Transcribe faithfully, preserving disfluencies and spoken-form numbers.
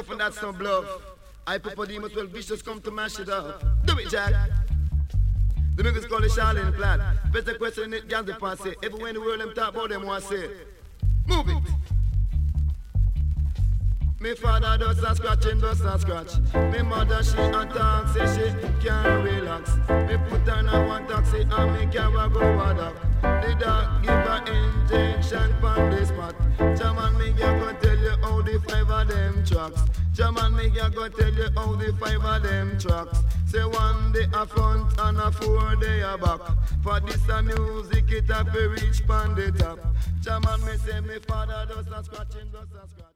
tough and that's no bluff. I Hypopodemus well vicious come to mash it up. Do it, Jack. The niggas call it Charlene Platt. Better question it, guys, the passe. Everywhere in the world them talk about them, want to say. Move it. Me father does not scratch and does not scratch. Me mother she attack, say she can't relax. Me put her in a one taxi and me carry go a dock. The doc give her injection from the spot. Chairman me go tell you how the five of them tracks. Chairman me go tell you how the five of them tracks. Say one day a front and a four day a back. For this a music it a fi reach pon the top. Chairman me say me father does not scratch and does not scratch.